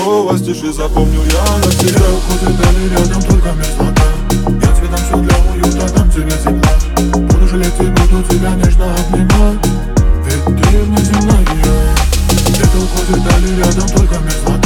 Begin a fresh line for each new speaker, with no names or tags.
снова стиши запомню я навсегда.
Уходит дали рядом только мерзлота. Я цветом все для уюта, дам тебе тепла. Буду жалеть и буду тебя нежно обнимать, ведь ты внеземная. Где-то уходит дали рядом только мерзлота.